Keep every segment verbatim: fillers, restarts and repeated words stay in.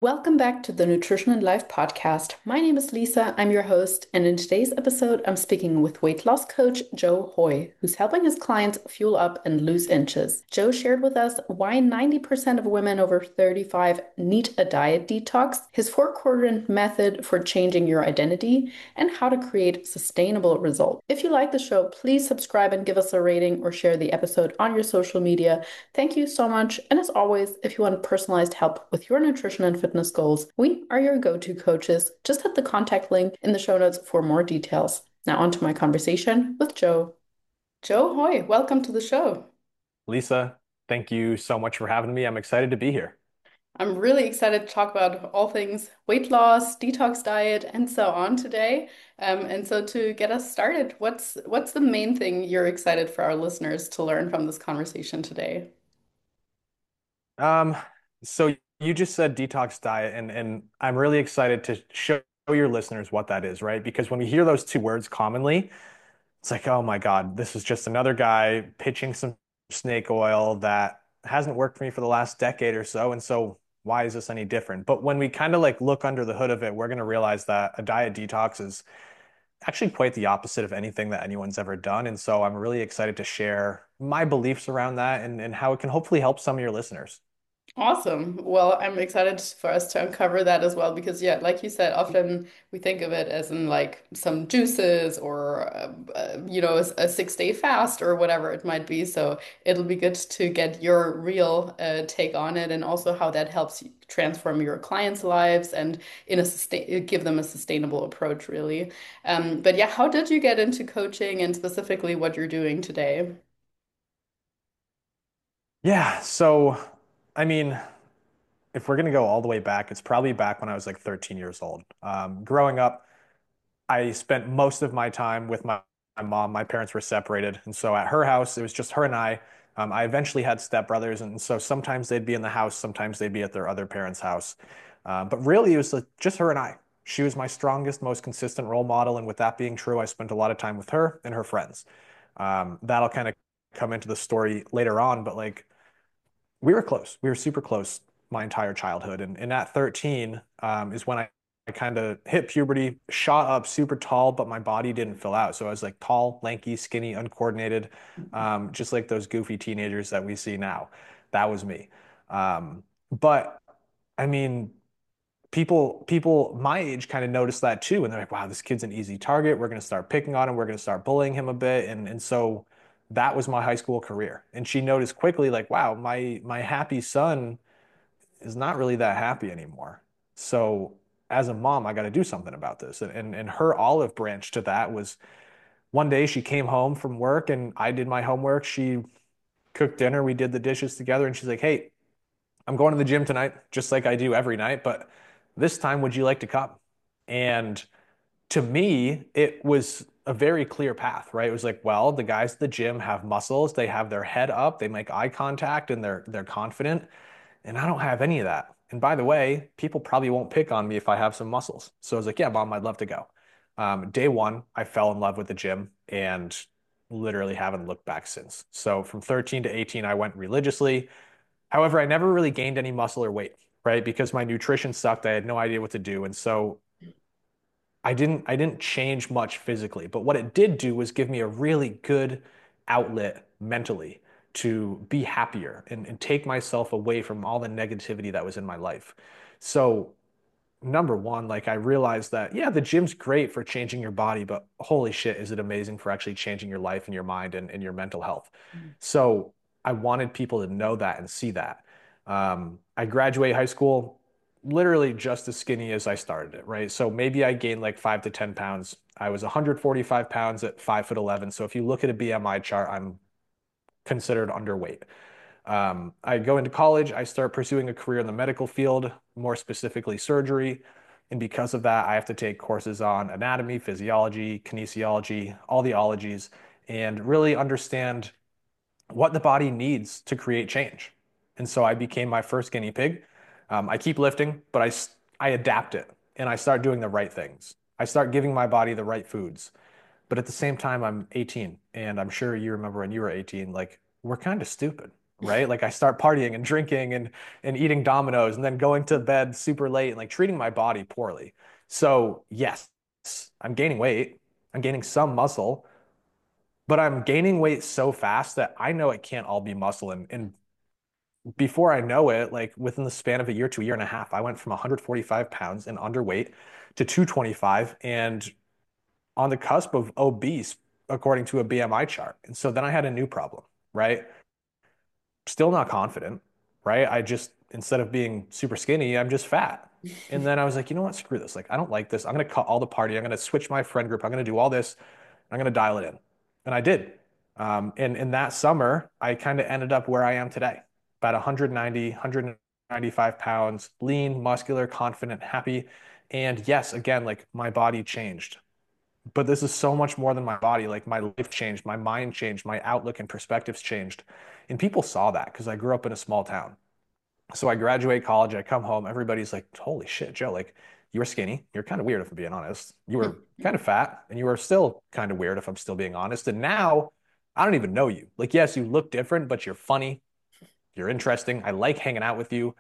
Welcome back to the Nutrition and Life podcast. My name is Lisa, I'm your host, and in today's episode, I'm speaking with weight loss coach Joe Hoy, who's helping his clients fuel up and lose inches. Joe shared with us why ninety percent of women over thirty-five need a diet detox, his four quadrant method for changing your identity, and how to create sustainable results. If you like the show, please subscribe and give us a rating or share the episode on your social media. Thank you so much. And as always, if you want personalized help with your nutrition and fitness goals, we are your go-to coaches. Just hit the contact link in the show notes for more details. Now on to my conversation with Joe. Joe Hoy, welcome to the show. Lisa, thank you so much for having me. I'm excited to be here. I'm really excited to talk about all things weight loss, detox diet, and so on today. Um, and so to get us started, what's what's the main thing you're excited for our listeners to learn from this conversation today? Um, so you just said detox diet, and and I'm really excited to show your listeners what that is, right? Because when we hear those two words commonly, it's like, oh my God, this is just another guy pitching some snake oil that hasn't worked for me for the last decade or so, and so why is this any different? But when we kind of like look under the hood of it, we're going to realize that a diet detox is actually quite the opposite of anything that anyone's ever done. And so I'm really excited to share my beliefs around that and, and how it can hopefully help some of your listeners. Awesome. Well, I'm excited for us to uncover that as well because, yeah, like you said, often we think of it as in like some juices or, uh, uh, you know, a, a six day fast or whatever it might be. So it'll be good to get your real uh, take on it and also how that helps you transform your clients' lives and in a sustain give them a sustainable approach, really. Um, but yeah, how did you get into coaching and specifically what you're doing today? Yeah. So, I mean, if we're going to go all the way back, it's probably back when I was like thirteen years old. Um, growing up, I spent most of my time with my, my mom. My parents were separated. And so at her house, it was just her and I. Um, I eventually had stepbrothers. And so sometimes they'd be in the house, sometimes they'd be at their other parents' house. Uh, but really, it was like just her and I. She was my strongest, most consistent role model. And with that being true, I spent a lot of time with her and her friends. Um, that'll kind of come into the story later on. But like, we were close. We were super close my entire childhood. And, and at thirteen um, is when I, I kind of hit puberty, shot up super tall, but my body didn't fill out. So I was like tall, lanky, skinny, uncoordinated, um, just like those goofy teenagers that we see now. That was me. Um, but I mean, people people my age kind of noticed that too, and they're like, "Wow, this kid's an easy target. We're going to start picking on him. We're going to start bullying him a bit." And and so that was my high school career. And she noticed quickly, like, "Wow, my my happy son is not really that happy anymore." So as a mom, I got to do something about this. And, and and her olive branch to that was one day she came home from work and I did my homework. She cooked dinner. We did the dishes together, and she's like, "Hey, I'm going to the gym tonight, just like I do every night, but this time, would you like to come?" And to me, it was a very clear path, right? It was like, well, the guys at the gym have muscles, they have their head up, they make eye contact, and they're they're confident, and I don't have any of that. And by the way, people probably won't pick on me if I have some muscles. So I was like, yeah, mom, I'd love to go. Um, day one, I fell in love with the gym and literally haven't looked back since. So from thirteen to eighteen, I went religiously. However, I never really gained any muscle or weight, right? Because my nutrition sucked. I had no idea what to do. And so I didn't I didn't change much physically. But what it did do was give me a really good outlet mentally to be happier and, and take myself away from all the negativity that was in my life. So number one, like I realized that, yeah, the gym's great for changing your body, but holy shit, is it amazing for actually changing your life and your mind and, and your mental health. So I wanted people to know that and see that. Um, I graduate high school literally just as skinny as I started it, right? So maybe I gained like five to ten pounds. I was one hundred forty-five pounds at five foot eleven. So if you look at a B M I chart, I'm considered underweight. Um, I go into college, I start pursuing a career in the medical field, more specifically surgery. And because of that, I have to take courses on anatomy, physiology, kinesiology, all the ologies, and really understand what the body needs to create change. And so I became my first guinea pig. Um, I keep lifting, but I, I adapt it and I start doing the right things. I start giving my body the right foods. But at the same time, I'm eighteen, and I'm sure you remember when you were eighteen, like we're kind of stupid. right? Like I start partying and drinking and and eating Domino's and then going to bed super late and like treating my body poorly. So yes, I'm gaining weight. I'm gaining some muscle, but I'm gaining weight so fast that I know it can't all be muscle. And, and before I know it, like within the span of a year to a year and a half, I went from one hundred forty-five pounds and underweight to two twenty-five and on the cusp of obese, according to a B M I chart. And so then I had a new problem, right? Still not confident, right? I just, instead of being super skinny, I'm just fat. And then I was like, you know what? Screw this. Like, I don't like this. I'm going to cut all the party. I'm going to switch my friend group. I'm going to do all this. I'm going to dial it in. And I did. Um, and in that summer, I kind of ended up where I am today, about one hundred ninety, one hundred ninety-five pounds, lean, muscular, confident, happy. And yes, again, like my body changed. But this is so much more than my body. Like my life changed, my mind changed, my outlook and perspectives changed. And people saw that because I grew up in a small town. So I graduate college, I come home, everybody's like, holy shit, Joe, like you were skinny. You're kind of weird if I'm being honest. You were kind of fat and you were still kind of weird if I'm still being honest. And now I don't even know you. Like, yes, you look different, but you're funny. You're interesting. I like hanging out with you.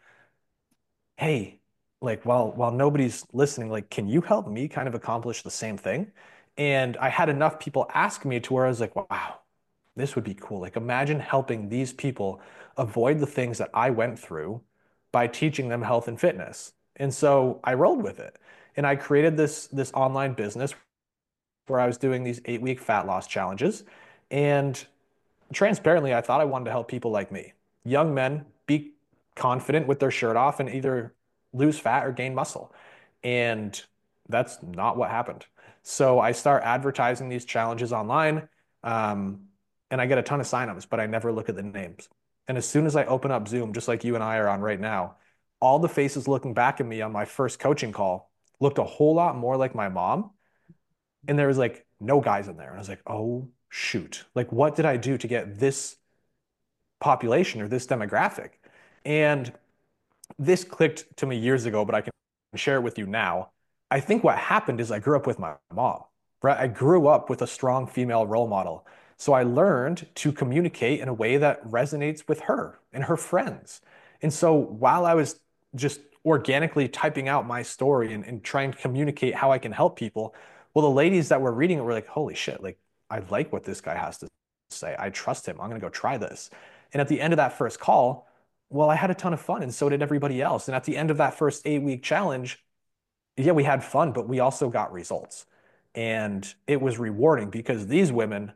Hey, like while while nobody's listening, like, can you help me kind of accomplish the same thing? And I had enough people ask me to where I was like, wow, this would be cool. Like, imagine helping these people avoid the things that I went through by teaching them health and fitness. And so I rolled with it. And I created this this online business where I was doing these eight week fat loss challenges. And transparently, I thought I wanted to help people like me, young men, be confident with their shirt off and either lose fat or gain muscle. And that's not what happened. So I start advertising these challenges online, um, and I get a ton of signups, but I never look at the names. And as soon as I open up Zoom, just like you and I are on right now, all the faces looking back at me on my first coaching call looked a whole lot more like my mom. And there was like no guys in there. And I was like, oh, shoot. Like, what did I do to get this population or this demographic? And this clicked to me years ago, but I can share it with you now. I think what happened is I grew up with my mom, right? I grew up with a strong female role model. So I learned to communicate in a way that resonates with her and her friends. And so while I was just organically typing out my story and, and trying to communicate how I can help people, well, the ladies that were reading it were like, holy shit, like I like what this guy has to say. I trust him. I'm going to go try this. And at the end of that first call, well, I had a ton of fun and so did everybody else. And at the end of that first eight week challenge, yeah, we had fun, but we also got results. And it was rewarding because these women,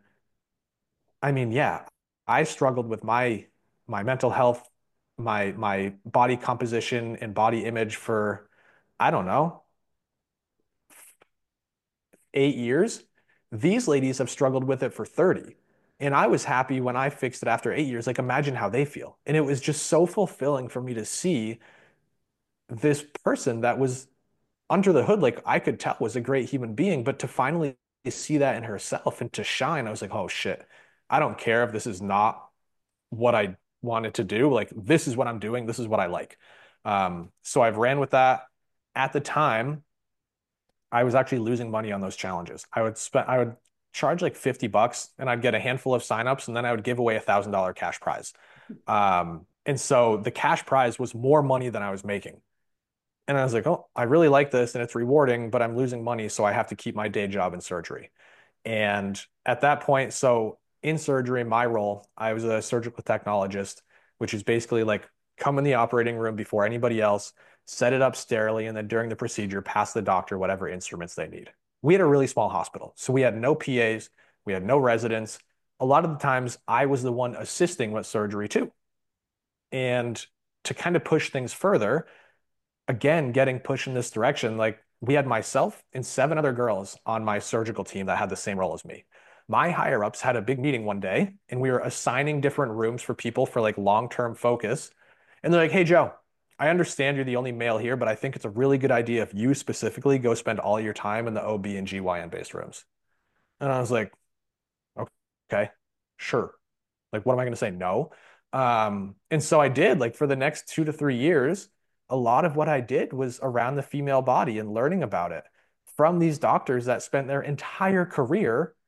I mean, yeah, I struggled with my my mental health, my my body composition and body image for, I don't know, eight years. These ladies have struggled with it for thirty. And I was happy when I fixed it after eight years. Like, imagine how they feel. And it was just so fulfilling for me to see this person that was under the hood, like I could tell was a great human being, but to finally see that in herself and to shine, I was like, oh shit, I don't care if this is not what I wanted to do. Like, this is what I'm doing. This is what I like. Um, so I've ran with that. At the time, I was actually losing money on those challenges. I would spend, I would charge like fifty bucks and I'd get a handful of signups and then I would give away a thousand dollar cash prize. Um, and so the cash prize was more money than I was making. And I was like, oh, I really like this and it's rewarding, but I'm losing money, so I have to keep my day job in surgery. And at that point, so in surgery, my role, I was a surgical technologist, which is basically like come in the operating room before anybody else, set it up sterilely, and then during the procedure, pass the doctor whatever instruments they need. We had a really small hospital, so we had no P As, we had no residents. A lot of the times, I was the one assisting with surgery too. And to kind of push things further, again, getting pushed in this direction, like we had myself and seven other girls on my surgical team that had the same role as me. My higher ups had a big meeting one day and we were assigning different rooms for people for like long-term focus. And they're like, hey, Joe, I understand you're the only male here, but I think it's a really good idea if you specifically go spend all your time in the O B and G Y N based rooms. And I was like, okay, sure. Like, what am I going to say? No. Um, and so I did, like, for the next two to three years, a lot of what I did was around the female body and learning about it from these doctors that spent their entire career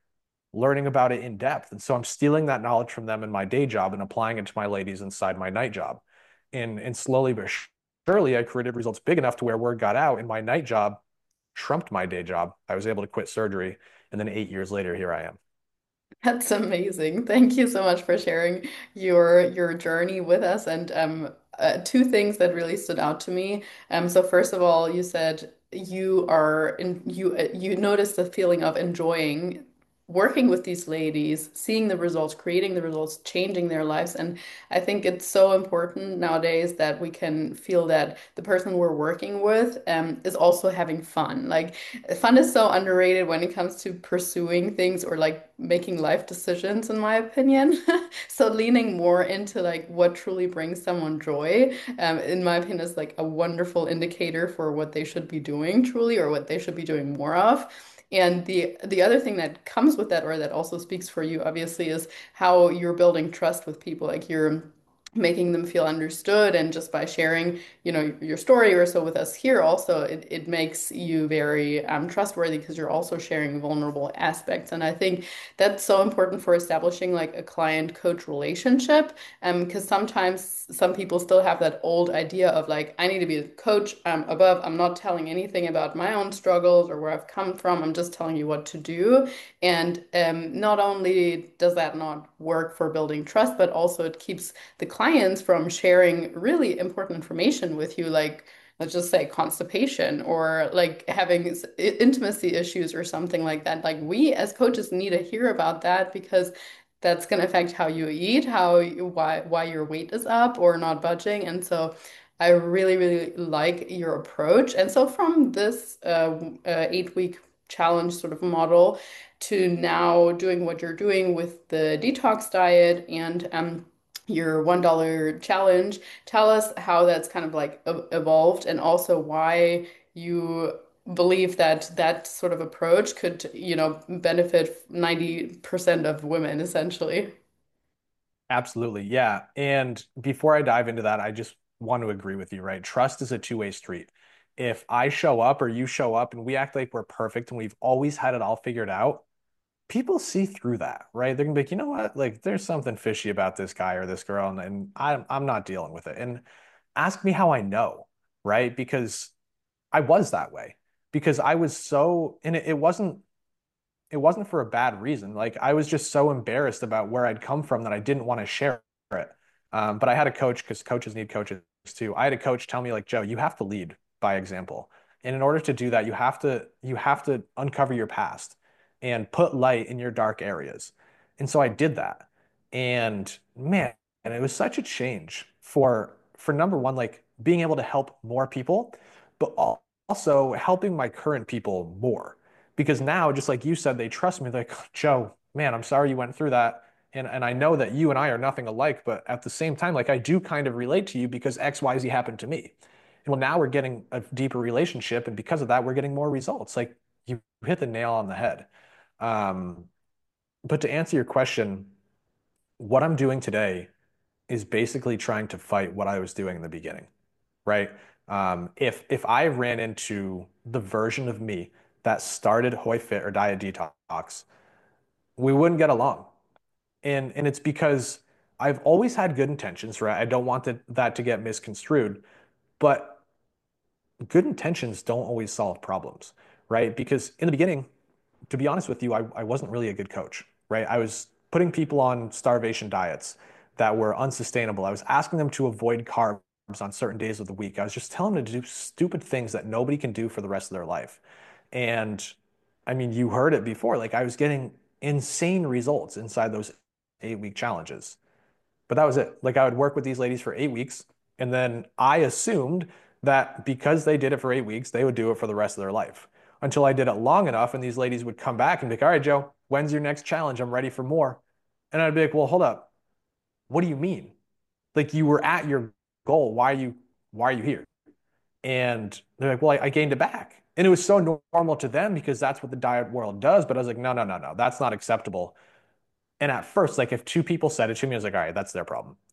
learning about it in depth. And so I'm stealing that knowledge from them in my day job and applying it to my ladies inside my night job. And and slowly but surely I created results big enough to where word got out and my night job trumped my day job. I was able to quit surgery. And then eight years later, here I am. That's amazing. Thank you so much for sharing your your journey with us. And um, uh, two things that really stood out to me. Um, so first of all, you said you are in you uh, you noticed the feeling of enjoying working with these ladies, seeing the results, creating the results, changing their lives. And I think it's so important nowadays that we can feel that the person we're working with um, is also having fun. Like fun is so underrated when it comes to pursuing things or like making life decisions, in my opinion. So leaning more into like what truly brings someone joy, um, in my opinion, is like a wonderful indicator for what they should be doing truly or what they should be doing more of. And the the other thing that comes with that, or that also speaks for you, obviously, is how you're building trust with people. Like you're making them feel understood, and just by sharing, you know, your story or so with us here, also it, it makes you very um, trustworthy because you're also sharing vulnerable aspects. And I think that's so important for establishing like a client coach relationship. Um, because sometimes some people still have that old idea of like, I need to be a coach, I'm above, I'm not telling anything about my own struggles or where I've come from, I'm just telling you what to do. And um, not only does that not work for building trust, but also it keeps the clients from sharing really important information with you, like let's just say constipation or like having intimacy issues or something like that. Like we as coaches need to hear about that because that's going to affect how you eat, how you, why why your weight is up or not budging. And so I really, really like your approach. And so from this uh, uh, eight week challenge sort of model to now doing what you're doing with the detox diet and um, your one dollar challenge. Tell us how that's kind of like e- evolved and also why you believe that that sort of approach could, you know, benefit ninety percent of women essentially. Absolutely. Yeah. And before I dive into that, I just want to agree with you, right? Trust is a two-way street. If I show up or you show up and we act like we're perfect and we've always had it all figured out, people see through that, right? They're gonna be like, you know what? Like, there's something fishy about this guy or this girl, and, and I'm I'm not dealing with it. And ask me how I know, right? Because I was that way. Because I was so, and it, it wasn't it wasn't for a bad reason. Like I was just so embarrassed about where I'd come from that I didn't want to share it. Um, but I had a coach because coaches need coaches too. I had a coach tell me like, Joe, you have to lead by example. And in order to do that, you have to you have to uncover your past and put light in your dark areas. And so I did that. And man, and it was such a change for for number one, like being able to help more people, but also helping my current people more because now, just like you said, they trust me. They're like, Joe, man, I'm sorry you went through that. And and I know that you and I are nothing alike, but at the same time, like I do kind of relate to you because X, Y, Z happened to me. And well, now we're getting a deeper relationship, and because of that, we're getting more results. Like you hit the nail on the head. Um, but to answer your question, what I'm doing today is basically trying to fight what I was doing in the beginning, right? Um, if if I ran into the version of me that started Hoy Fit or Diet Detox, we wouldn't get along. And and it's because I've always had good intentions, right? I don't want that that to get misconstrued, but good intentions don't always solve problems, right? Because in the beginning, to be honest with you, I, I wasn't really a good coach, right? I was putting people on starvation diets that were unsustainable. I was asking them to avoid carbs on certain days of the week. I was just telling them to do stupid things that nobody can do for the rest of their life. And I mean, you heard it before. Like I was getting insane results inside those eight week challenges. But that was it. Like I would work with these ladies for eight weeks. And then I assumed that because they did it for eight weeks, they would do it for the rest of their life until I did it long enough. And these ladies would come back and be like, all right, Joe, when's your next challenge? I'm ready for more. And I'd be like, well, hold up. What do you mean? Like you were at your goal. Why are you, why are you here? And they're like, well, I, I gained it back. And it was so normal to them because that's what the diet world does. But I was like, no, no, no, no, that's not acceptable. And at first, like if two people said it to me, I was like, all right, that's their problem.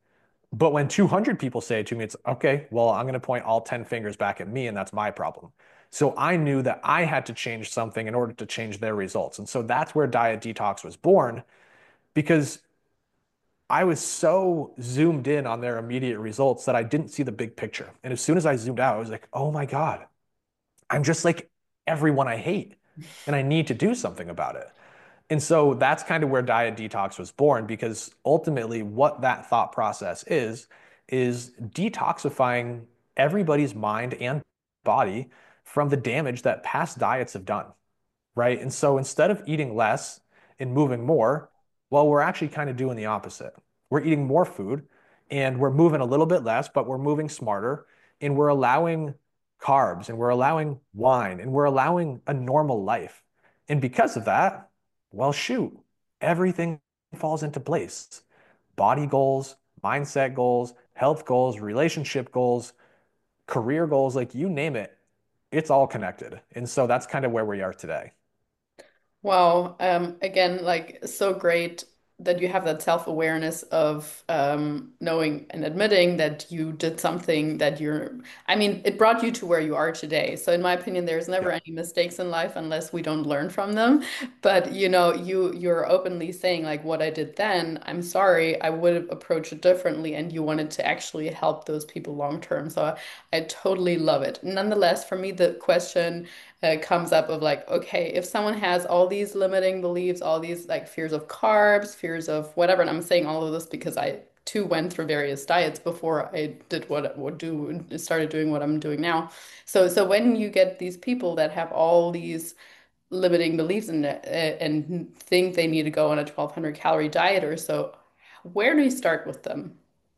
But when two hundred people say it to me, it's okay, well, I'm going to point all ten fingers back at me, and that's my problem. So I knew that I had to change something in order to change their results. And so that's where Diet Detox was born because I was so zoomed in on their immediate results that I didn't see the big picture. And as soon as I zoomed out, I was like, oh my God, I'm just like everyone I hate, and I need to do something about it. And so that's kind of where Diet Detox was born because ultimately what that thought process is, is detoxifying everybody's mind and body from the damage that past diets have done, right? And so instead of eating less and moving more, well, we're actually kind of doing the opposite. We're eating more food and we're moving a little bit less, but we're moving smarter and we're allowing carbs and we're allowing wine and we're allowing a normal life. And because of that, well, shoot, everything falls into place. Body goals, mindset goals, health goals, relationship goals, career goals, like you name it, it's all connected. And so that's kind of where we are today. Wow. Um, again, like so great that you have that self-awareness of um, knowing and admitting that you did something that you're, I mean, it brought you to where you are today. So in my opinion, there's never Yeah. any mistakes in life unless we don't learn from them. But you know, you you're openly saying like what I did then, I'm sorry, I would have approached it differently, and you wanted to actually help those people long term. So I, I totally love it. Nonetheless, for me, the question uh, comes up of like, okay, if someone has all these limiting beliefs, all these like fears of carbs, fears of whatever, and I'm saying all of this because I too went through various diets before I did what I would do, started doing what I'm doing now. So, so when you get these people that have all these limiting beliefs and uh, and think they need to go on a twelve hundred calorie diet or so, where do you start with them?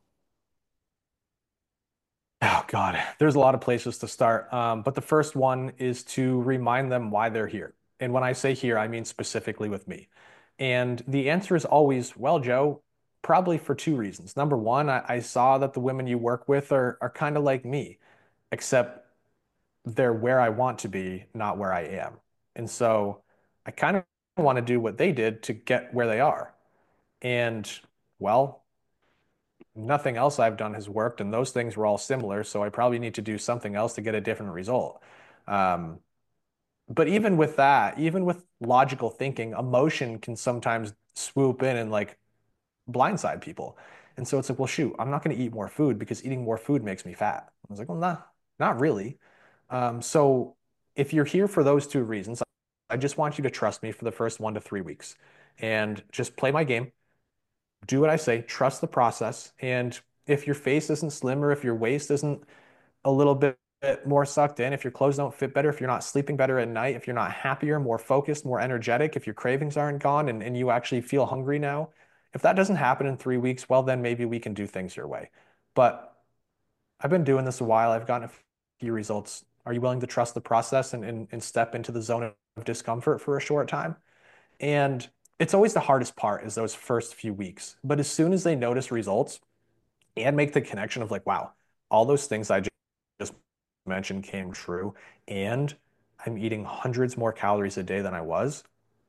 Oh God, there's a lot of places to start. Um, but the first one is to remind them why they're here. And when I say here, I mean specifically with me. And the answer is always, well, Joe, probably for two reasons. Number one, I, I saw that the women you work with are are kind of like me, except they're where I want to be, not where I am. And so I kind of want to do what they did to get where they are. And well, nothing else I've done has worked, and those things were all similar. So I probably need to do something else to get a different result. Um, but even with that, even with logical thinking, emotion can sometimes swoop in and like blindside people. And so it's like, well, shoot, I'm not going to eat more food because eating more food makes me fat. I was like, well, nah, not really. Um, so if you're here for those two reasons, I just want you to trust me for the first one to three weeks and just play my game, do what I say, trust the process. And if your face isn't slimmer, if your waist isn't a little bit more sucked in, if your clothes don't fit better, if you're not sleeping better at night, if you're not happier, more focused, more energetic, if your cravings aren't gone and, and you actually feel hungry now, if that doesn't happen in three weeks, well, then maybe we can do things your way. But I've been doing this a while. I've gotten a few results. Are you willing to trust the process and, and, and step into the zone of discomfort for a short time? And it's always the hardest part is those first few weeks. But as soon as they notice results and make the connection of like, wow, all those things I just mentioned came true, and I'm eating hundreds more calories a day than I was,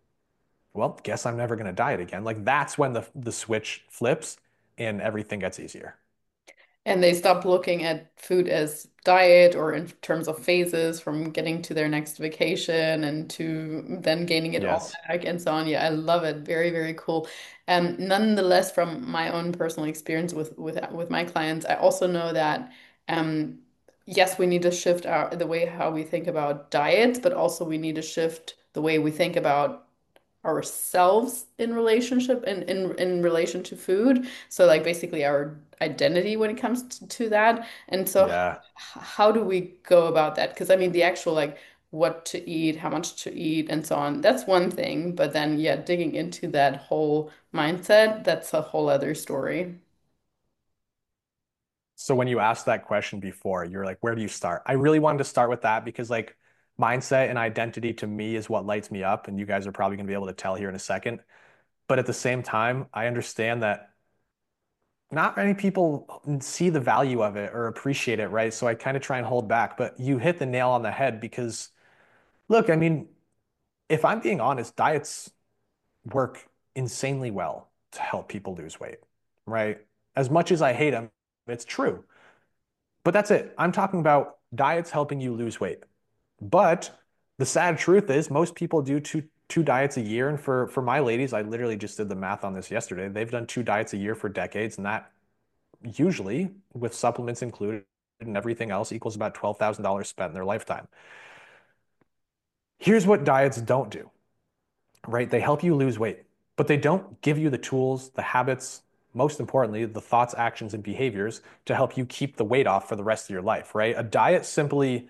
well, guess I'm never going to diet again. Like that's when the the switch flips and everything gets easier. And they stop looking at food as diet or in terms of phases from getting to their next vacation and to then gaining it all Yes. back and so on. Yeah, I love it. Very, very cool. Um, nonetheless, from my own personal experience with with with my clients, I also know that um, yes, we need to shift our the way how we think about diets, but also we need to shift the way we think about ourselves in relationship in in in relation to food. So like basically our identity when it comes to, to that. And so h- Yeah. how do we go about that? Because I mean the actual like what to eat, how much to eat, and so on. That's one thing, but then yeah, digging into that whole mindset, that's a whole other story. So when you asked that question before, you're like, where do you start? I really wanted to start with that because like mindset and identity to me is what lights me up. And you guys are probably going to be able to tell here in a second. But at the same time, I understand that not many people see the value of it or appreciate it, right? So I kind of try and hold back. But you hit the nail on the head because look, I mean, if I'm being honest, diets work insanely well to help people lose weight, right? As much as I hate them, it's true. But that's it. I'm talking about diets helping you lose weight. But the sad truth is most people do two two diets a year. And for for my ladies, I literally just did the math on this yesterday. They've done two diets a year for decades, and that usually with supplements included and everything else equals about twelve thousand dollars spent in their lifetime. Here's what diets don't do, right? They help you lose weight, but they don't give you the tools, the habits, most importantly, the thoughts, actions, and behaviors to help you keep the weight off for the rest of your life, right? A diet simply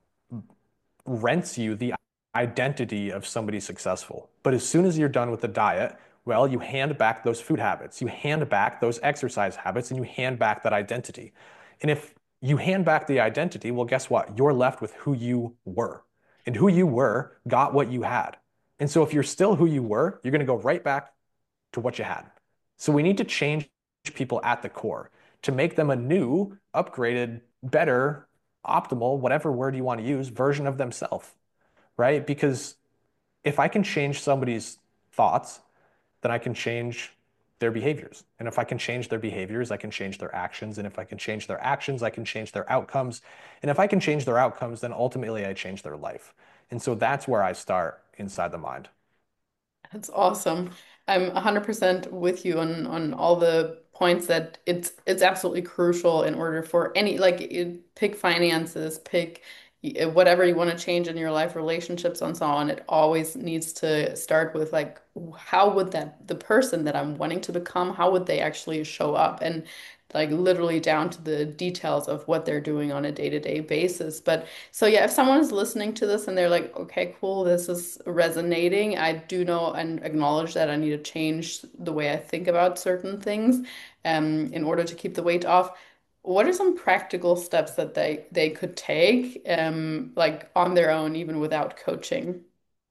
rents you the identity of somebody successful. But as soon as you're done with the diet, well, you hand back those food habits, you hand back those exercise habits, and you hand back that identity. And if you hand back the identity, well, guess what? You're left with who you were. And who you were got what you had. And so if you're still who you were, you're going to go right back to what you had. So we need to change people at the core to make them a new, upgraded, better, optimal, whatever word you want to use, version of themselves, right? Because if I can change somebody's thoughts, then I can change their behaviors. And if I can change their behaviors, I can change their actions. And if I can change their actions, I can change their outcomes. And if I can change their outcomes, then ultimately I change their life. And so that's where I start inside the mind. That's awesome. I'm one hundred percent with you on on all the points that it's it's absolutely crucial in order for any like it, pick finances, pick y- whatever you want to change in your life, relationships and so on. It always needs to start with like how would that the person that I'm wanting to become, how would they actually show up? And like literally down to the details of what they're doing on a day-to-day basis. But so yeah, if someone is listening to this and they're like, okay, cool, this is resonating. I do know and acknowledge that I need to change the way I think about certain things, um, in order to keep the weight off. What are some practical steps that they they could take, um, like on their own, even without coaching?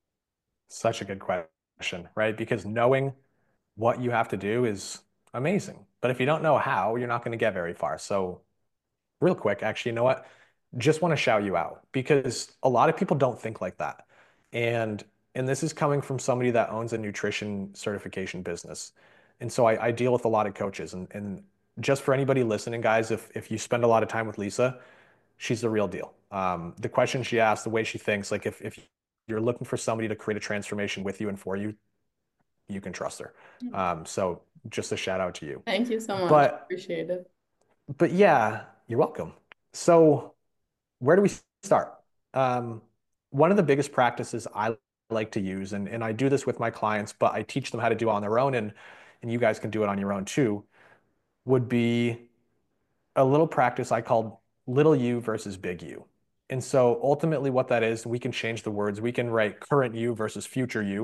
Such a good question, right? Because knowing what you have to do is amazing. But if you don't know how, you're not going to get very far. So, real quick, actually, you know what? Just want to shout you out because a lot of people don't think like that. And and this is coming from somebody that owns a nutrition certification business. And so I, I deal with a lot of coaches. And, and just for anybody listening, guys, if if you spend a lot of time with Lisa, she's the real deal. Um, the question she asks, the way she thinks, like if if you're looking for somebody to create a transformation with you and for you, you can trust her. Um, so just a shout out to you. Thank you so much. But Appreciate it. but yeah, you're welcome. So where do we start? Um, one of the biggest practices I like to use, and, and I do this with my clients, but I teach them how to do it on their own, and and you guys can do it on your own too, would be a little practice I called little you versus big you. And so ultimately what that is, we can change the words. We can write current you versus future you,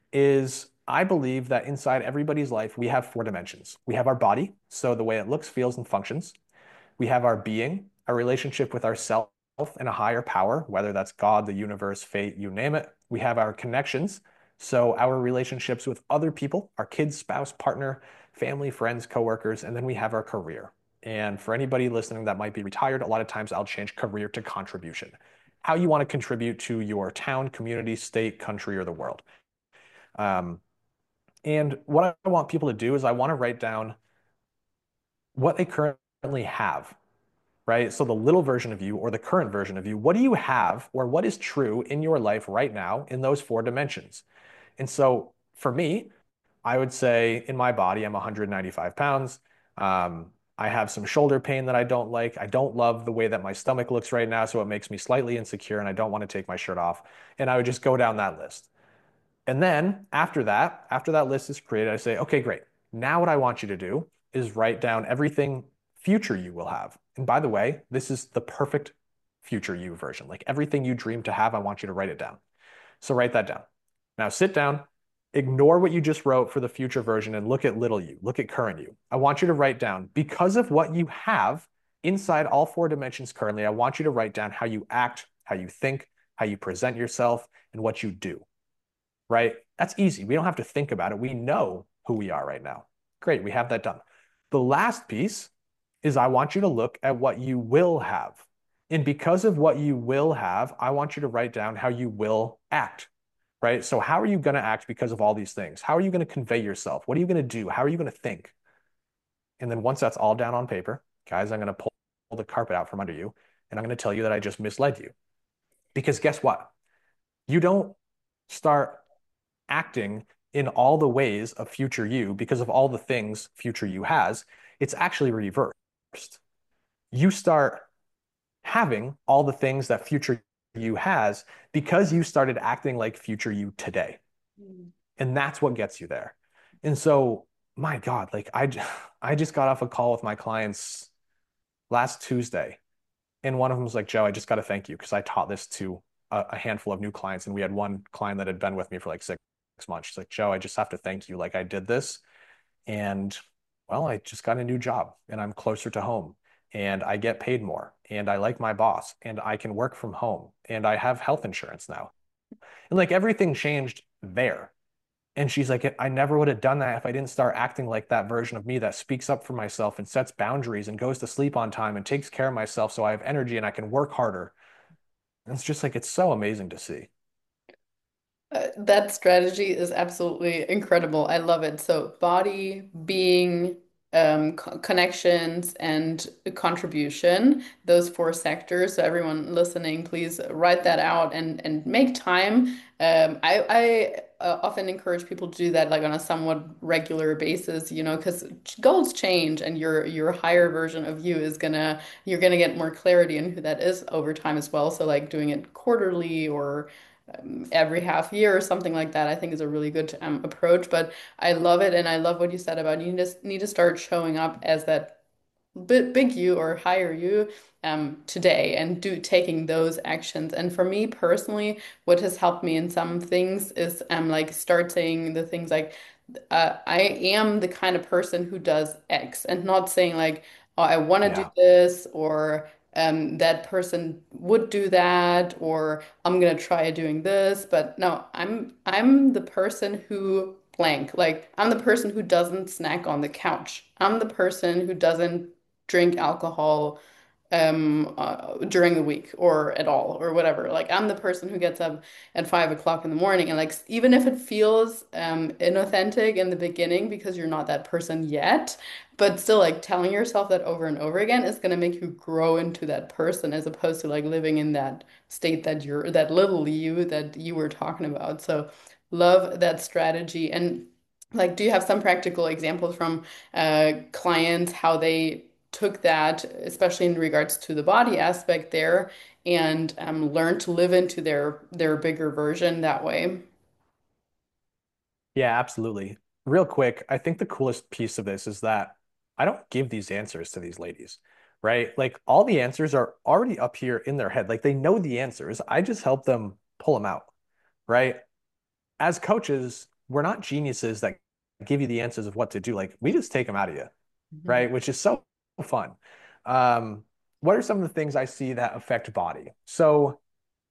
is I believe that inside everybody's life, we have four dimensions. We have our body, so the way it looks, feels, and functions. We have our being, our relationship with ourself and a higher power, whether that's God, the universe, fate, you name it. We have our connections, so our relationships with other people, our kids, spouse, partner, family, friends, coworkers, and then we have our career. And for anybody listening that might be retired, a lot of times I'll change career to contribution. How you want to contribute to your town, community, state, country, or the world. Um, and what I want people to do is I want to write down what they currently have, right? So the little version of you or the current version of you, what do you have or what is true in your life right now in those four dimensions? And so for me, I would say in my body, I'm one hundred ninety-five pounds. Um, I have some shoulder pain that I don't like. I don't love the way that my stomach looks right now, so it makes me slightly insecure and I don't want to take my shirt off. And I would just go down that list. And then after that, after that list is created, I say, okay, great. Now what I want you to do is write down everything future you will have. And by the way, this is the perfect future you version. Like everything you dream to have, I want you to write it down. So write that down. Now sit down, ignore what you just wrote for the future version and look at little you, look at current you. I want you to write down because of what you have inside all four dimensions currently, I want you to write down how you act, how you think, how you present yourself, and what you do, right? That's easy. We don't have to think about it. We know who we are right now. Great, we have that done. The last piece is I want you to look at what you will have. And because of what you will have, I want you to write down how you will act, right? So, how are you going to act because of all these things? How are you going to convey yourself? What are you going to do? How are you going to think? And then once that's all down on paper, guys, I'm going to pull the carpet out from under you and I'm going to tell you that I just misled you. Because guess what? You don't start acting in all the ways of future you because of all the things future you has. It's actually reversed. You start having all the things that future you has because you started acting like future you today. Mm. And that's what gets you there. And so, my God, like I, I just got off a call with my clients last Tuesday, and one of them was like, Joe, I just got to thank you because I taught this to a, a handful of new clients, and we had one client that had been with me for like six, six months. She's like, Joe, I just have to thank you. Like I did this, and well, I just got a new job, and I'm closer to home, and I get paid more, and I like my boss, and I can work from home, and I have health insurance now, and like everything changed there. And she's like, I never would have done that if I didn't start acting like that version of me that speaks up for myself and sets boundaries and goes to sleep on time and takes care of myself so I have energy and I can work harder. And it's just like, it's so amazing to see. Uh, that strategy is absolutely incredible. I love it. So body, being, um, co connections, and contribution, those four sectors. So everyone listening, please write that out and and make time. Um, I I uh, often encourage people to do that like on a somewhat regular basis, you know, because goals change and your your higher version of you is gonna you're gonna get more clarity in who that is over time as well. So like doing it quarterly or um, every half year or something like that, I think is a really good um, approach. But I love it, and I love what you said about you just need to start showing up as that bit big you or higher you um, today and do taking those actions. And for me personally, what has helped me in some things is um like start saying the things like uh, I am the kind of person who does X and not saying like, oh, I want to do Yeah. this or um, that person would do that or I'm gonna try doing this. But no, I'm I'm the person who blank. Like I'm the person who doesn't snack on the couch. I'm the person who doesn't drink alcohol um uh, during the week or at all or whatever. Like I'm the person who gets up at five o'clock in the morning and like even if it feels um inauthentic in the beginning because you're not that person yet, but still like telling yourself that over and over again is going to make you grow into that person as opposed to like living in that state that you're that little you that you were talking about. So love that strategy. And like, do you have some practical examples from uh, clients how they took that, especially in regards to the body aspect there, and um, learned to live into their their bigger version that way? Yeah, absolutely. Real quick, I think the coolest piece of this is that I don't give these answers to these ladies, right? Like all the answers are already up here in their head. Like they know the answers. I just help them pull them out, right? As coaches, we're not geniuses that give you the answers of what to do. Like we just take them out of you, Mhm. right? Which is so fun. Um, what are some of the things I see that affect body? So,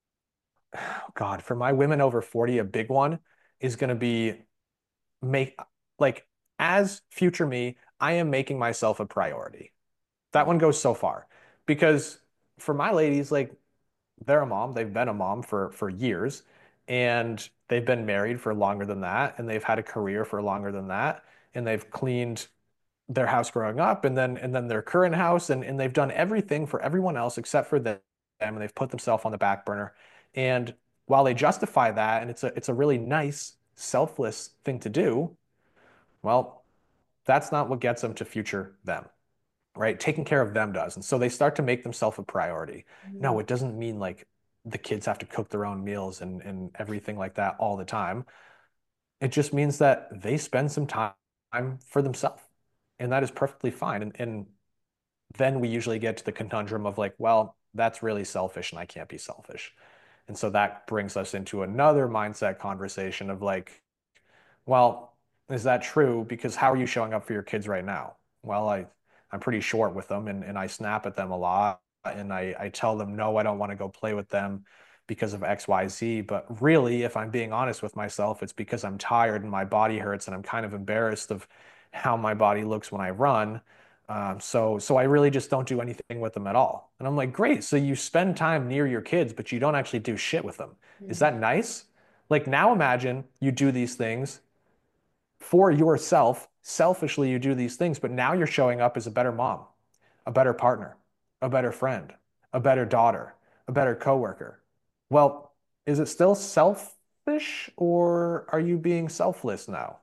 God, for my women over forty, a big one is going to be make like as future me, I am making myself a priority. That one goes so far because for my ladies, like they're a mom, they've been a mom for for years and they've been married for longer than that and they've had a career for longer than that and they've cleaned their house growing up and then and then their current house and, and they've done everything for everyone else except for them and they've put themselves on the back burner. And while they justify that and it's a it's a really nice, selfless thing to do, well, that's not what gets them to future them, right? Taking care of them does. And so they start to make themselves a priority. No, Mhm. it doesn't mean like the kids have to cook their own meals and, and everything like that all the time. It just means that they spend some time for themselves. And that is perfectly fine. And, and then we usually get to the conundrum of like, well, that's really selfish and I can't be selfish. And so that brings us into another mindset conversation of like, well, is that true? Because how are you showing up for your kids right now? Well, I, I'm pretty short with them and, and I snap at them a lot and I, I tell them, no, I don't want to go play with them because of X, Y, Z. But really, if I'm being honest with myself, it's because I'm tired and my body hurts and I'm kind of embarrassed of how my body looks when I run. Um, so, so I really just don't do anything with them at all. And I'm like, great. So you spend time near your kids, but you don't actually do shit with them. Is Mhm. that nice? Like now imagine you do these things for yourself selfishly you do these things, but now you're showing up as a better mom, a better partner, a better friend, a better daughter, a better coworker. Well, is it still selfish or are you being selfless now?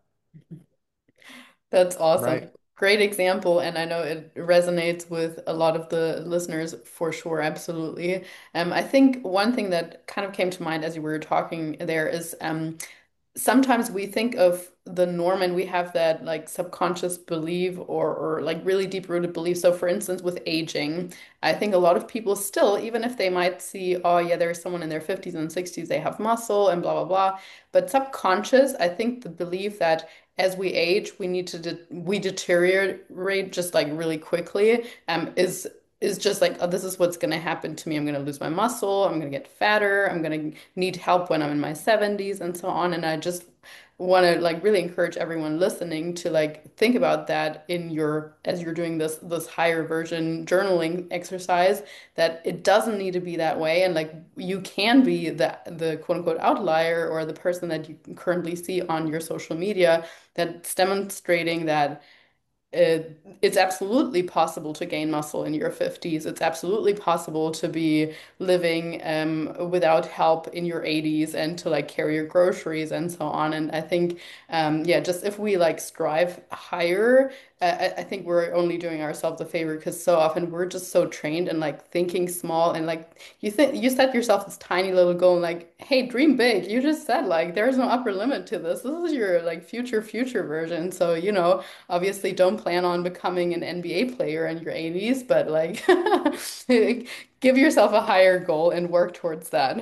That's awesome. Right? Great example. And I know it resonates with a lot of the listeners for sure. Absolutely. Um, I think one thing that kind of came to mind as you were talking there is um, sometimes we think of the norm and we have that like subconscious belief or or like really deep rooted belief. So for instance, with aging, I think a lot of people still, even if they might see, oh yeah, there's someone in their fifties and sixties, they have muscle and blah blah blah. But subconscious, I think the belief that as we age, we need to de we deteriorate just like really quickly, um, is is just like, oh, this is what's going to happen to me. I'm going to lose my muscle. I'm going to get fatter. I'm going to need help when I'm in my seventies and so on. And I just want to like really encourage everyone listening to like think about that in your as you're doing this this higher version journaling exercise, that it doesn't need to be that way, and like you can be the the quote unquote outlier or the person that you currently see on your social media that's demonstrating that it, it's absolutely possible to gain muscle in your fifties. It's absolutely possible to be living um, without help in your eighties and to like carry your groceries and so on. And I think, um, yeah, just if we like strive higher, uh, I, I think we're only doing ourselves a favor because so often we're just so trained and like thinking small and like you think you set yourself this tiny little goal and like, hey, dream big. You just said like there's no upper limit to this. This is your like future future version. So, you know. Obviously, don't plan on becoming an N B A player in your eighties, but like give yourself a higher goal and work towards that.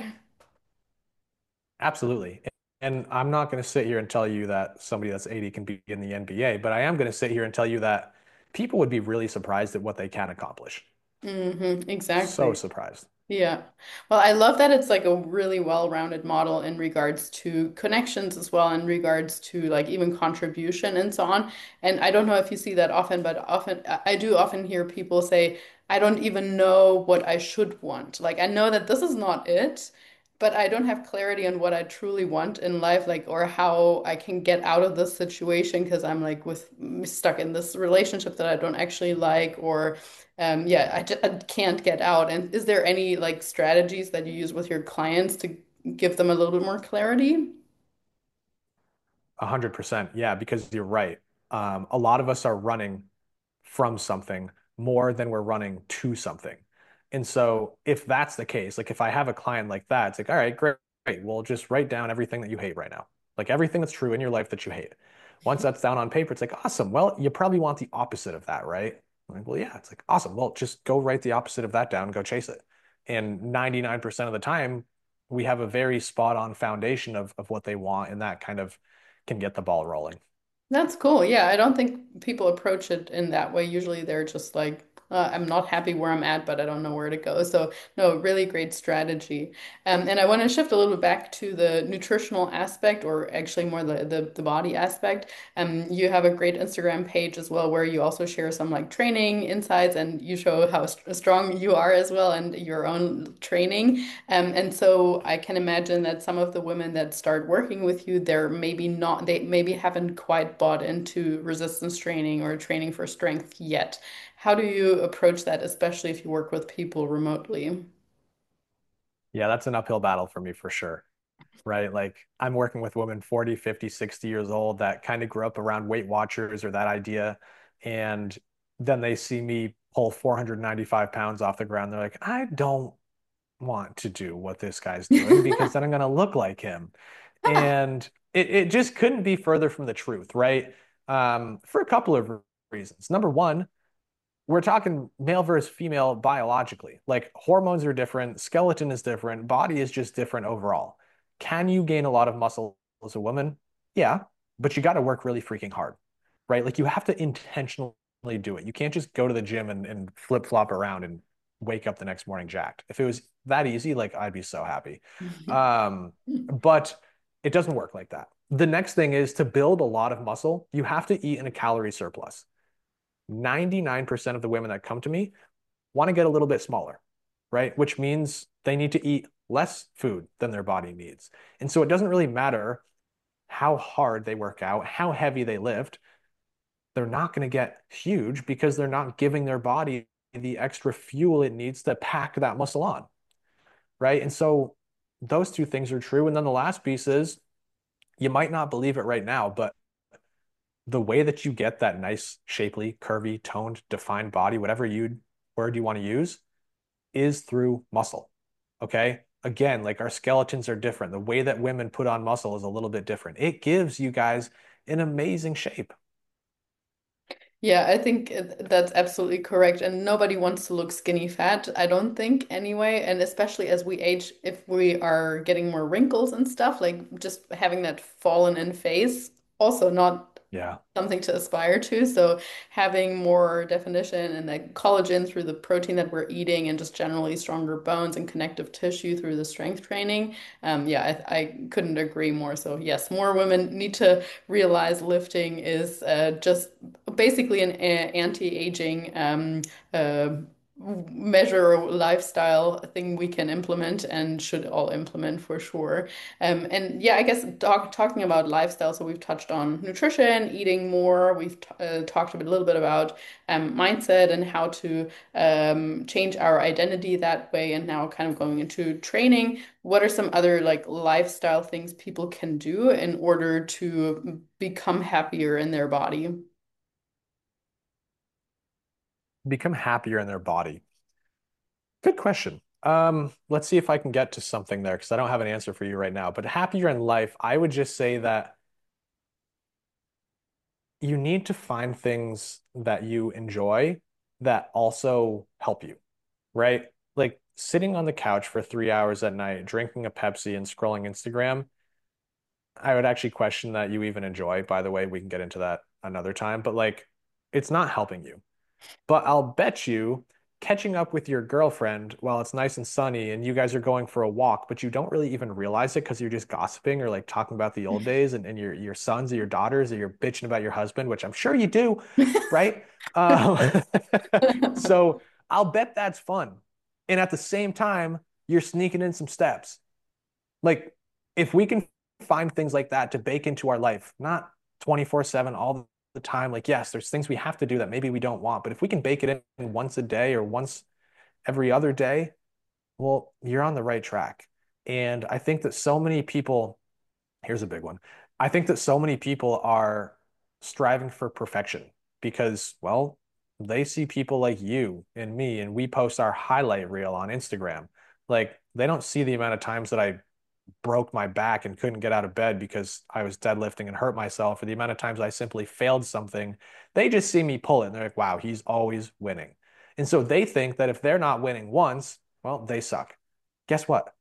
Absolutely. And I'm not going to sit here and tell you that somebody that's eighty can be in the N B A, but I am going to sit here and tell you that people would be really surprised at what they can accomplish. Hmm, So exactly. surprised. Yeah. Well, I love that it's like a really well-rounded model in regards to connections as well, in regards to like even contribution and so on. And I don't know if you see that often, but often I I do often hear people say, I don't even know what I should want. Like I know that this is not it, but I don't have clarity on what I truly want in life, like or how I can get out of this situation because I'm like with stuck in this relationship that I don't actually like or um, yeah, I, just, I can't get out. And is there any like strategies that you use with your clients to give them a little bit more clarity? A hundred percent. Yeah, because you're right. Um, a lot of us are running from something more than we're running to something. And so if that's the case, like if I have a client like that, it's like, all right, great, great. Well, just write down everything that you hate right now. Like everything that's true in your life that you hate. Once that's down on paper, it's like, awesome. Well, you probably want the opposite of that, right? I'm like, well, yeah, it's like, awesome. Well, just go write the opposite of that down and go chase it. And ninety-nine percent of the time, we have a very spot on foundation of, of what they want, and that kind of can get the ball rolling. That's cool. Yeah, I don't think people approach it in that way. Usually they're just like, uh, I'm not happy where I'm at, but I don't know where to go. So, no, really great strategy. Um, and I want to shift a little bit back to the nutritional aspect, or actually more the, the, the body aspect. Um, you have a great Instagram page as well, where you also share some like training insights and you show how st strong you are as well and your own training. Um, and so I can imagine that some of the women that start working with you, they're maybe not, they maybe haven't quite bought into resistance training or training for strength yet. How do you approach that, especially if you work with people remotely? Yeah, that's an uphill battle for me for sure. Right? Like I'm working with women forty, fifty, sixty years old that kind of grew up around Weight Watchers or that idea. And then they see me pull four hundred ninety-five pounds off the ground. They're like, I don't want to do what this guy's doing because then I'm going to look like him. And it, it just couldn't be further from the truth, right? Um, for a couple of reasons. Number one, we're talking male versus female biologically. Like hormones are different, skeleton is different, body is just different overall. Can you gain a lot of muscle as a woman? Yeah, but you got to work really freaking hard, right? Like you have to intentionally do it. You can't just go to the gym and, and flip flop around and wake up the next morning jacked. If it was that easy, like I'd be so happy. Um, but it doesn't work like that. The next thing is to build a lot of muscle, you have to eat in a calorie surplus. ninety-nine percent of the women that come to me want to get a little bit smaller, right? Which means they need to eat less food than their body needs. And so it doesn't really matter how hard they work out, how heavy they lift. they're not going to get huge because they're not giving their body the extra fuel it needs to pack that muscle on, right? And so those two things are true. And then the last piece is you might not believe it right now, but the way that you get that nice, shapely, curvy, toned, defined body, whatever you word you want to use, is through muscle. Okay. Again, like our skeletons are different. The way that women put on muscle is a little bit different. It gives you guys an amazing shape. Yeah, I think it- that's absolutely correct. And nobody wants to look skinny fat, I don't think, anyway. And especially as we age, if we are getting more wrinkles and stuff, like just having that fallen in face, also not Yeah. something to aspire to. So having more definition and that collagen through the protein that we're eating and just generally stronger bones and connective tissue through the strength training. Um, yeah, I, I couldn't agree more. So yes, more women need to realize lifting is uh, just basically an a- anti-aging um, uh, measure or lifestyle thing we can implement and should all implement for sure. Um, and yeah, I guess talk, talking about lifestyle, so we've touched on nutrition, eating more. We've t uh, talked a bit, little bit about um, mindset and how to um, change our identity that way, and now kind of going into training. What are some other like lifestyle things people can do in order to become happier in their body? Become happier in their body. Good question. Um, let's see if I can get to something there because I don't have an answer for you right now. But happier in life, I would just say that you need to find things that you enjoy that also help you, right? Like sitting on the couch for three hours at night, drinking a Pepsi and scrolling Instagram. I would actually question that you even enjoy, by the way. We can get into that another time, but like it's not helping you. But I'll bet you catching up with your girlfriend while it's nice and sunny and you guys are going for a walk, but you don't really even realize it because you're just gossiping or like talking about the old days and, and your your sons or your daughters or you're bitching about your husband, which I'm sure you do, right? Um, so I'll bet that's fun. And at the same time, you're sneaking in some steps. Like if we can find things like that to bake into our life, not twenty-four seven all the time. Like, yes, there's things we have to do that maybe we don't want, but if we can bake it in once a day or once every other day, well, you're on the right track. And I think that so many people, here's a big one. I think that so many people are striving for perfection because, well, they see people like you and me, and we post our highlight reel on Instagram. Like, they don't see the amount of times that I broke my back and couldn't get out of bed because I was deadlifting and hurt myself, or the amount of times I simply failed something. They just see me pull it and they're like, wow, he's always winning. And so they think that if they're not winning once, well, they suck. Guess what?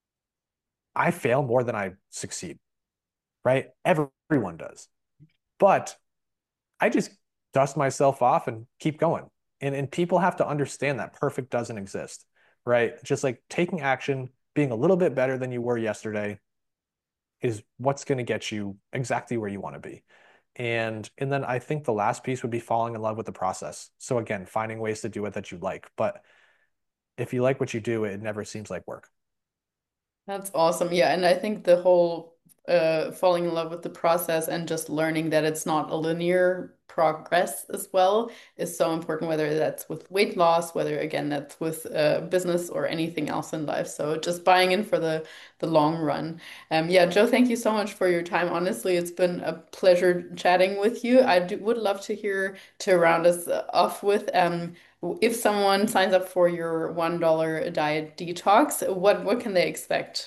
I fail more than I succeed, right? Everyone does. But I just dust myself off and keep going. And, and people have to understand that perfect doesn't exist, right? Just like taking action, being a little bit better than you were yesterday, is what's going to get you exactly where you want to be. And and then I think the last piece would be falling in love with the process. So again, finding ways to do it that you like. But if you like what you do, it never seems like work. That's awesome. Yeah, and I think the whole uh falling in love with the process and just learning that it's not a linear progress as well is so important, whether that's with weight loss, whether again that's with uh business or anything else in life. So just buying in for the the long run. Um yeah, Joe, thank you so much for your time. Honestly, it's been a pleasure chatting with you. I do, would love to hear to round us off with um if someone signs up for your one dollar diet detox, what what can they expect?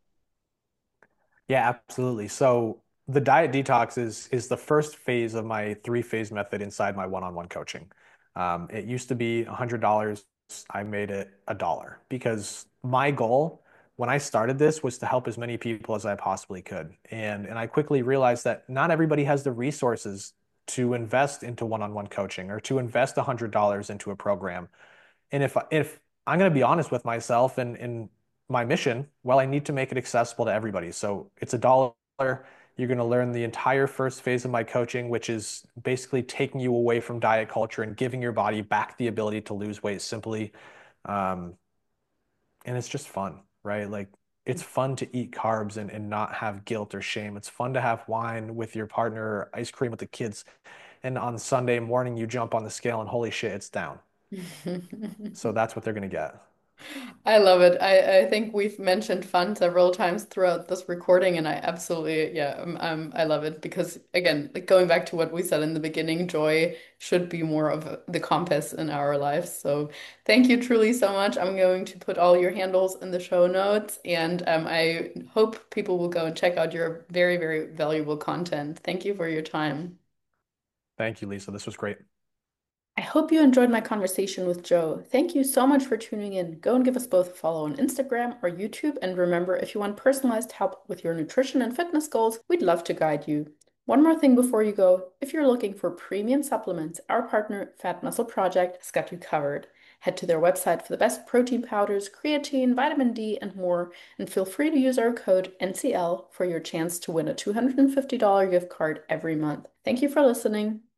Yeah, absolutely. So the diet detox is is the first phase of my three phase method inside my one-on-one coaching. Um, it used to be one hundred dollars. I made it a dollar because my goal when I started this was to help as many people as I possibly could. And and I quickly realized that not everybody has the resources to invest into one-on-one coaching or to invest one hundred dollars into a program. And if if I'm going to be honest with myself and and my mission, well, I need to make it accessible to everybody. So it's a dollar. You're going to learn the entire first phase of my coaching, which is basically taking you away from diet culture and giving your body back the ability to lose weight simply. Um, and it's just fun, right? Like it's fun to eat carbs and, and not have guilt or shame. It's fun to have wine with your partner or ice cream with the kids. and on Sunday morning you jump on the scale and holy shit, it's down. So that's what they're going to get. I love it. I, I think we've mentioned fun several times throughout this recording, and I absolutely, yeah, um, um, I love it because, again, like going back to what we said in the beginning, joy should be more of the compass in our lives. So thank you truly so much. I'm going to put all your handles in the show notes, and um, I hope people will go and check out your very, very valuable content. Thank you for your time. Thank you, Lisa. This was great. I hope you enjoyed my conversation with Joe. Thank you so much for tuning in. Go and give us both a follow on Instagram or YouTube. And remember, if you want personalized help with your nutrition and fitness goals, we'd love to guide you. One more thing before you go. If you're looking for premium supplements, our partner, Fat Muscle Project, has got you covered. Head to their website for the best protein powders, creatine, vitamin D, and more. And feel free to use our code N C L for your chance to win a two hundred fifty dollars gift card every month. Thank you for listening.